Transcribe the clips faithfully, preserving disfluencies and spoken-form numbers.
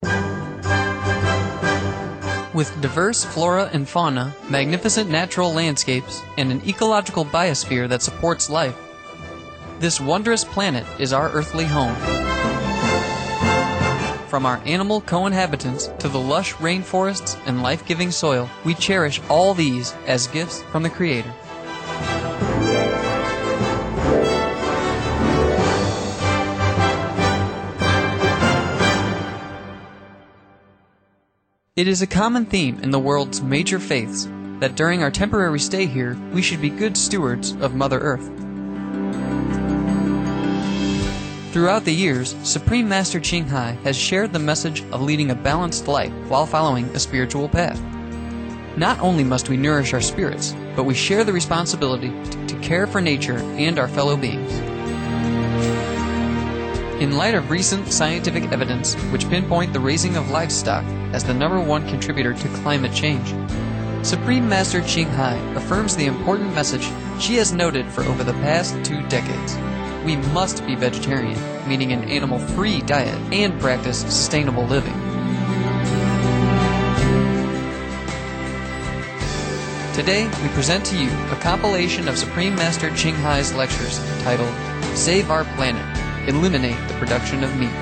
With diverse flora and fauna, magnificent natural landscapes, and an ecological biosphere that supports life, this wondrous planet is our earthly home. From our animal co-inhabitants to the lush rainforests and life-giving soil, we cherish all these as gifts from the Creator. It is a common theme in the world's major faiths that during our temporary stay here, we should be good stewards of Mother Earth. Throughout the years, Supreme Master Ching Hai has shared the message of leading a balanced life while following a spiritual path. Not only must we nourish our spirits, but we share the responsibility to care for nature and our fellow beings. In light of recent scientific evidence which pinpoint the raising of livestock as the number one contributor to climate change, Supreme Master Ching Hai affirms the important message she has noted for over the past two decades. We must be vegetarian, meaning an animal-free diet, and practice sustainable living. Today, we present to you a compilation of Supreme Master Ching Hai's lectures titled, Save Our Planet, Eliminate the Production of Meat.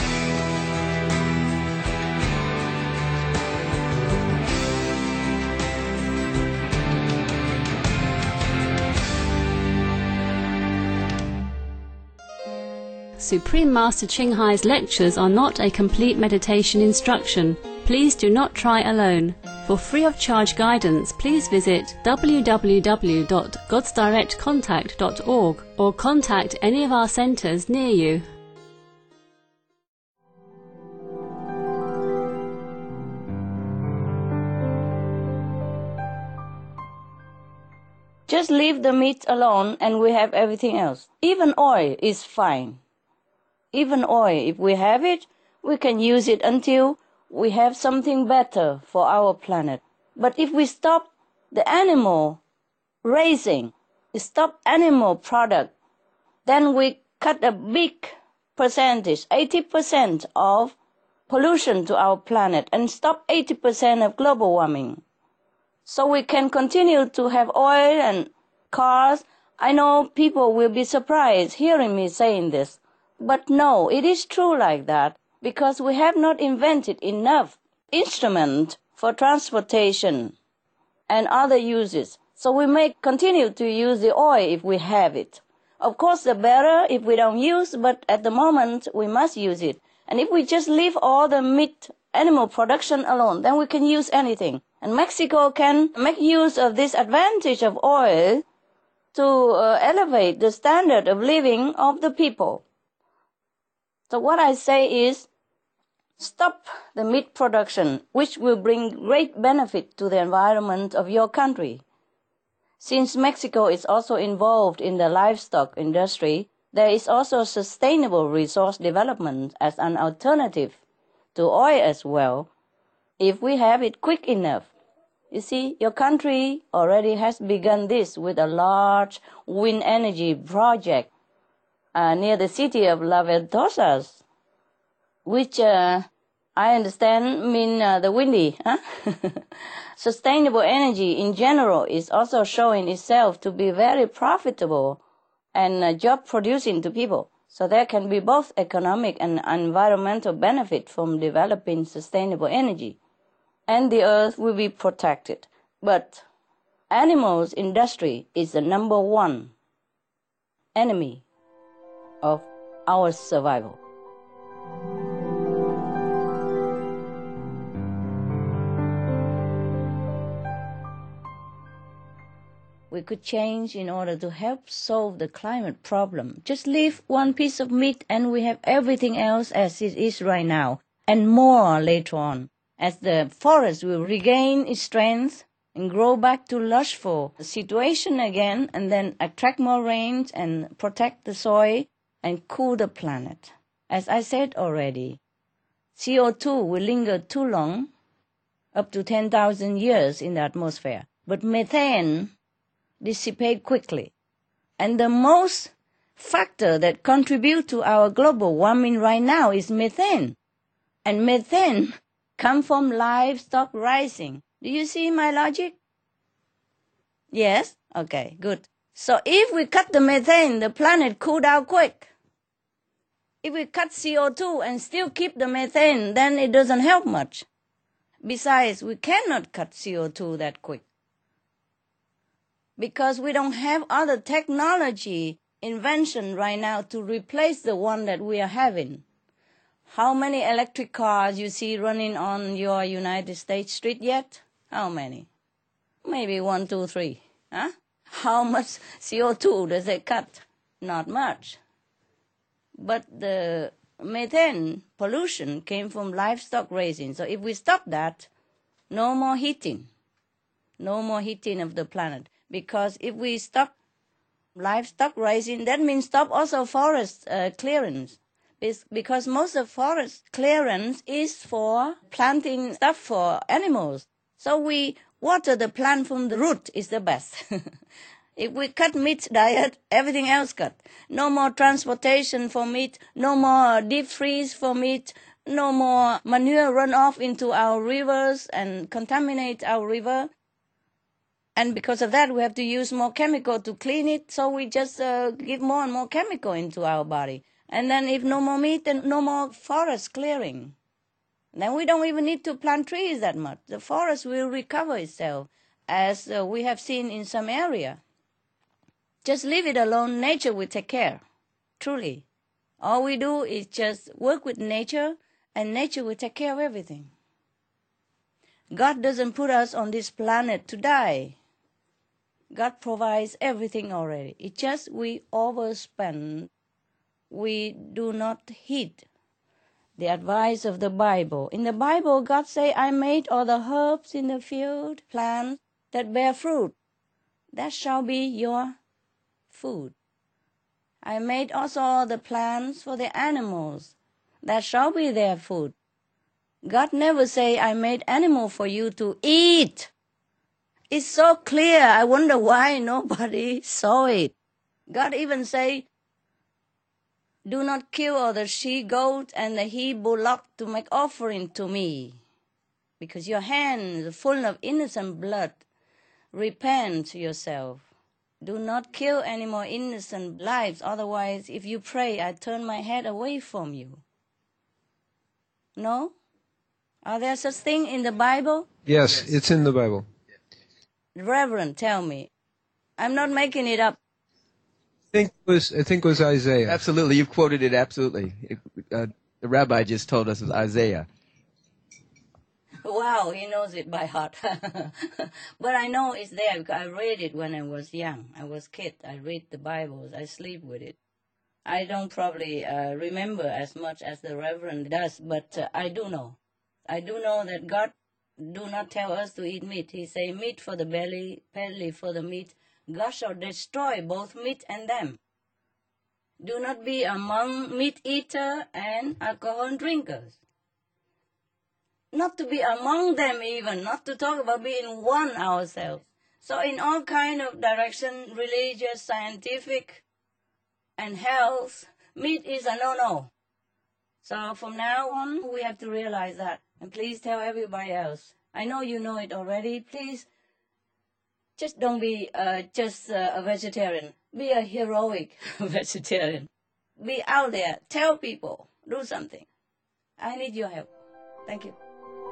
Supreme Master Ching Hai's lectures are not a complete meditation instruction. Please do not try alone. For free of charge guidance, please visit w w w dot gods direct contact dot org or contact any of our centers near you. Just leave the meat alone and we have everything else. Even oil is fine. Even oil, if we have it, we can use it until we have something better for our planet. But if we stop the animal raising, stop animal product, then we cut a big percentage, eighty percent of pollution to our planet and stop eighty percent of global warming. So we can continue to have oil and cars. I know people will be surprised hearing me saying this. But no, it is true like that because we have not invented enough instrument for transportation and other uses. So we may continue to use the oil if we have it. Of course, the better if we don't use, but at the moment we must use it. And if we just leave all the meat animal production alone, then we can use anything. And Mexico can make use of this advantage of oil to uh, elevate the standard of living of the people. So what I say is, stop the meat production, which will bring great benefit to the environment of your country. Since Mexico is also involved in the livestock industry, there is also sustainable resource development as an alternative to oil as well, if we have it quick enough. You see, your country already has begun this with a large wind energy project Uh, near the city of La Ventosas, which uh, I understand mean uh, the windy. Huh? Sustainable energy in general is also showing itself to be very profitable and uh, job producing to people. So there can be both economic and environmental benefit from developing sustainable energy. And the earth will be protected. But animals industry is the number one enemy of our survival. We could change in order to help solve the climate problem. Just leave one piece of meat and we have everything else as it is right now, and more later on, as the forest will regain its strength and grow back to lushful situation again, and then attract more rain and protect the soil and cool the planet. As I said already, C O two will linger too long, up to ten thousand years in the atmosphere, but methane dissipate quickly. And the most factor that contribute to our global warming right now is methane. And methane comes from livestock rising. Do you see my logic? Yes? Okay, good. So if we cut the methane, the planet cool down quick. If we cut C O two and still keep the methane, then it doesn't help much. Besides, we cannot cut C O two that quick, because we don't have other technology invention right now to replace the one that we are having. How many electric cars you see running on your United States street yet? How many? Maybe one, two, three. Huh? How much C O two does it cut? Not much. But the methane pollution came from livestock raising. So if we stop that, no more heating. No more heating of the planet. Because if we stop livestock raising, that means stop also forest uh, clearance. Because most of forest clearance is for planting stuff for animals. So we water the plant from the root is the best. If we cut meat diet, everything else cut. No more transportation for meat, no more deep freeze for meat, no more manure run off into our rivers and contaminate our river. And because of that, we have to use more chemical to clean it, so we just uh, give more and more chemical into our body. And then if no more meat, then no more forest clearing. Then we don't even need to plant trees that much. The forest will recover itself, as uh, we have seen in some area. Just leave it alone, nature will take care, truly. All we do is just work with nature, and nature will take care of everything. God doesn't put us on this planet to die. God provides everything already. It's just we overspend. We do not heed the advice of the Bible. In the Bible, God say, I made all the herbs in the field, plants that bear fruit. That shall be your food. I made also all the plants for the animals. That shall be their food. God never say, I made animal for you to eat. It's so clear. I wonder why nobody saw it. God even say, do not kill all the she-goat and the he-bullock to make offering to me, because your hands are full of innocent blood. Repent yourself. Do not kill any more innocent lives. Otherwise, if you pray, I turn my head away from you. No? Are there such things in the Bible? Yes, it's in the Bible. Reverend, tell me. I'm not making it up. I think it was, I think it was Isaiah. Absolutely, you've quoted it absolutely. It, uh, the rabbi just told us it was Isaiah. Wow, he knows it by heart. But I know it's there because I read it when I was young. I was a kid. I read the Bible. I sleep with it. I don't probably uh, remember as much as the Reverend does, but uh, I do know. I do know that God do not tell us to eat meat. He say, meat for the belly, belly for the meat. God shall destroy both meat and them. Do not be among meat eater and alcohol drinkers. Not to be among them even, not to talk about being one ourselves. So in all kind of direction, religious, scientific, and health, meat is a no-no. So from now on, we have to realize that. And please tell everybody else. I know you know it already. Please, just don't be uh, just uh, a vegetarian. Be a heroic vegetarian. Be out there. Tell people. Do something. I need your help. Thank you.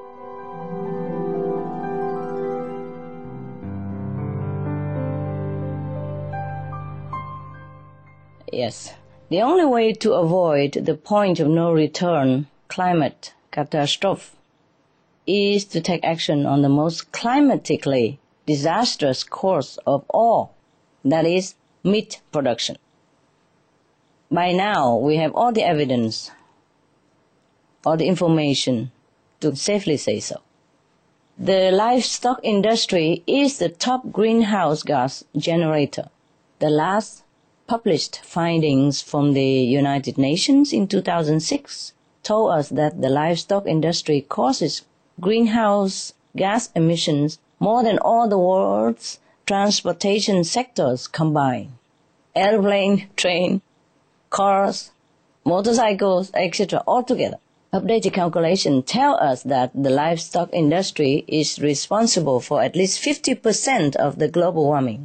Yes. The only way to avoid the point of no return, climate catastrophe, is to take action on the most climatically disastrous course of all, that is, meat production. By now, we have all the evidence, all the information to safely say so. The livestock industry is the top greenhouse gas generator. The last published findings from the United Nations in two thousand six told us that the livestock industry causes greenhouse gas emissions more than all the world's transportation sectors combined. Airplane, train, cars, motorcycles, et cetera, all together. Updated calculations tell us that the livestock industry is responsible for at least fifty percent of the global warming.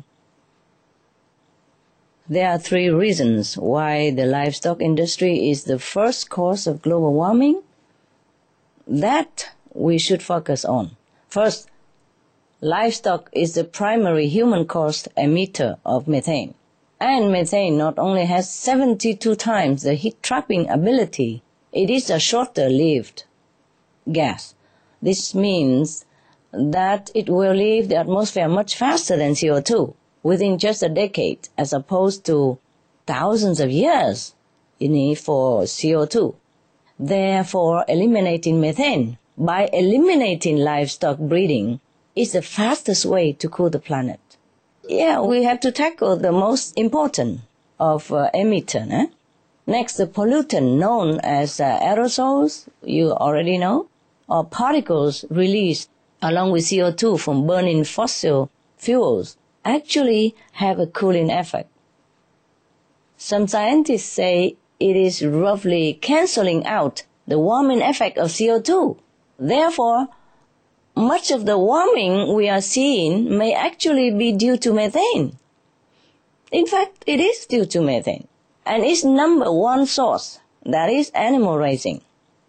There are three reasons why the livestock industry is the first cause of global warming that we should focus on. First, livestock is the primary human-caused emitter of methane. And methane not only has seventy-two times the heat-trapping ability, it is a shorter-lived gas. This means that it will leave the atmosphere much faster than C O two, within just a decade, as opposed to thousands of years you need for C O two. Therefore, eliminating methane by eliminating livestock breeding is the fastest way to cool the planet. Yeah, we have to tackle the most important of uh, emitter. Eh? Next, the pollutant known as uh, aerosols, you already know, or particles released along with C O two from burning fossil fuels, actually have a cooling effect. Some scientists say it is roughly cancelling out the warming effect of C O two. Therefore, much of the warming we are seeing may actually be due to methane. In fact, it is due to methane, and its number one source, that is animal raising.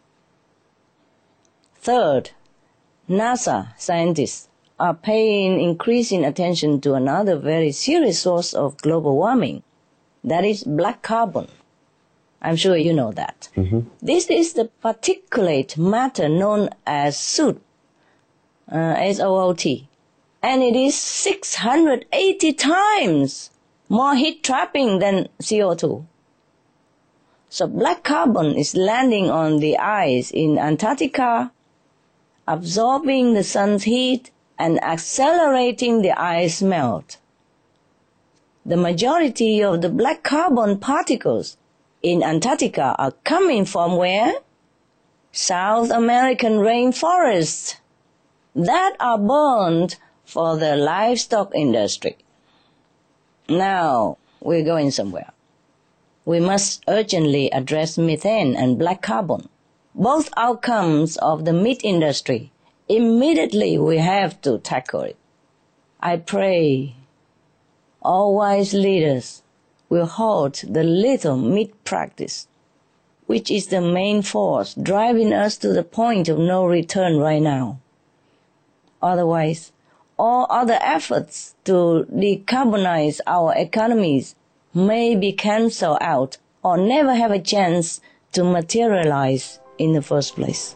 Third, NASA scientists are paying increasing attention to another very serious source of global warming, that is black carbon. I'm sure you know that. Mm-hmm. This is the particulate matter known as soot, uh, S O O T, and it is six hundred eighty times more heat-trapping than C O two. So black carbon is landing on the ice in Antarctica, absorbing the sun's heat and accelerating the ice melt. The majority of the black carbon particles in Antarctica are coming from where? South American rainforests that are burned for the livestock industry. Now, we're going somewhere. We must urgently address methane and black carbon, both outcomes of the meat industry. Immediately we have to tackle it. I pray all wise leaders will halt the little meat practice, which is the main force driving us to the point of no return right now. Otherwise, all other efforts to decarbonize our economies may be cancelled out or never have a chance to materialize in the first place.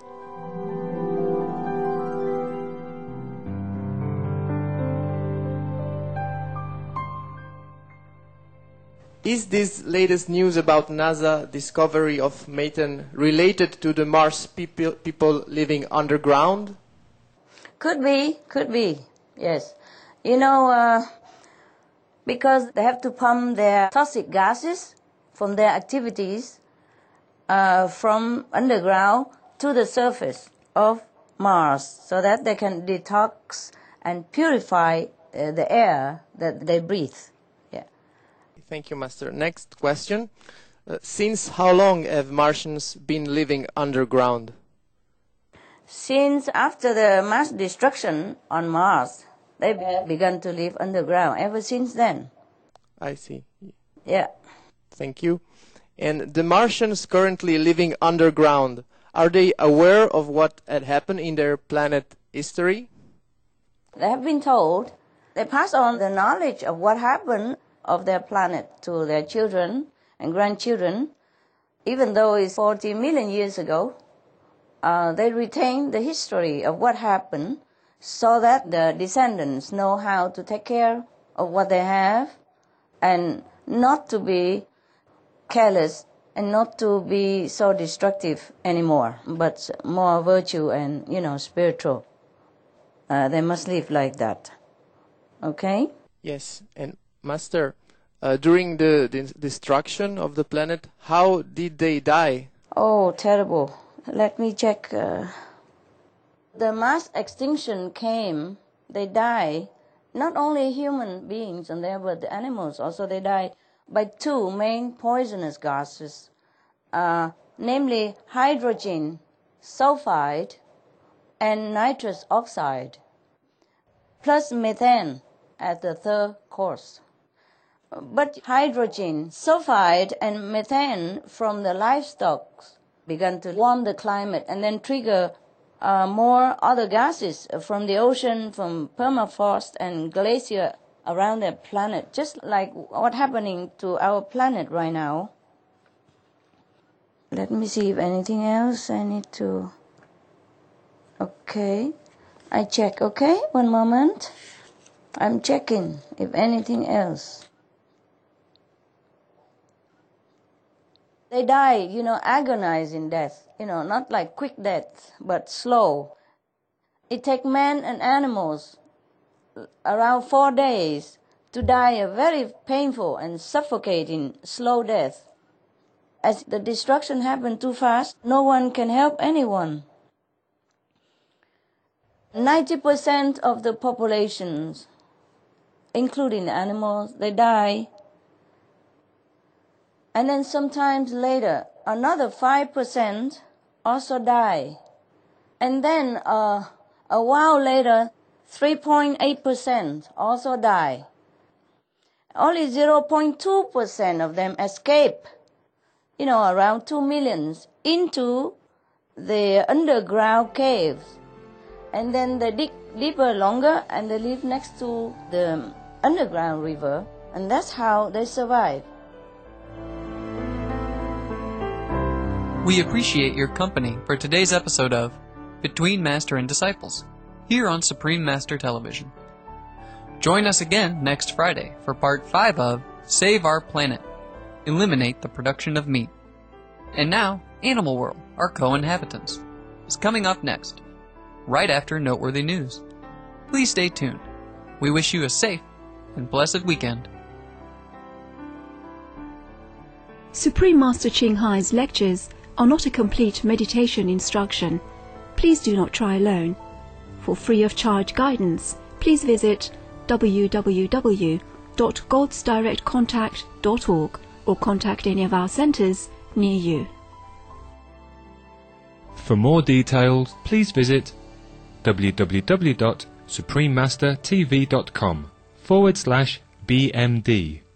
Is this latest news about NASA discovery of methane related to the Mars people, people living underground? Could be, could be, yes. You know, uh, because they have to pump their toxic gases from their activities uh, from underground to the surface of Mars so that they can detox and purify uh, the air that they breathe. Thank you, Master. Next question. Uh, since how long have Martians been living underground? Since after the mass destruction on Mars, they began to live underground ever since then. I see. Yeah. Thank you. And the Martians currently living underground, are they aware of what had happened in their planet history? They have been told. They pass on the knowledge of what happened of their planet to their children and grandchildren. Even though it's forty million years ago, uh, they retain the history of what happened so that the descendants know how to take care of what they have and not to be careless and not to be so destructive anymore, but more virtue and, you know, spiritual. Uh, they must live like that. Okay? Yes, and Master, uh, during the, the destruction of the planet, how did they die? Oh, terrible. Let me check. Uh, the mass extinction came, they die, not only human beings and there, but the animals also, they died by two main poisonous gases, uh, namely hydrogen sulfide, and nitrous oxide, plus methane as the third course. But hydrogen, sulfide, and methane from the livestock began to warm the climate and then trigger uh, more other gases from the ocean, from permafrost and glacier around the planet, just like what's happening to our planet right now. Let me see if anything else I need to... Okay, I check, okay? One moment. I'm checking if anything else. They die, you know, agonizing death, you know, not like quick death, but slow. It takes men and animals around four days to die a very painful and suffocating slow death. As the destruction happens too fast, no one can help anyone. ninety percent of the populations, including the animals, they die. And then sometimes later, another five percent also die. And then uh, a while later, three point eight percent also die. Only zero point two percent of them escape, you know, around two millions, into the underground caves. And then they dig deeper longer and they live next to the underground river. And that's how they survive. We appreciate your company for today's episode of Between Master and Disciples, here on Supreme Master Television. Join us again next Friday for part five of Save Our Planet, Eliminate the Production of Meat. And now, Animal World, our co-inhabitants, is coming up next, right after Noteworthy News. Please stay tuned. We wish you a safe and blessed weekend. Supreme Master Ching Hai's lectures are not a complete meditation instruction. Please do not try alone. For free of charge guidance, please visit w w w dot gods direct contact dot org or contact any of our centres near you. For more details, please visit w w w dot supreme master t v dot com forward slash B M D.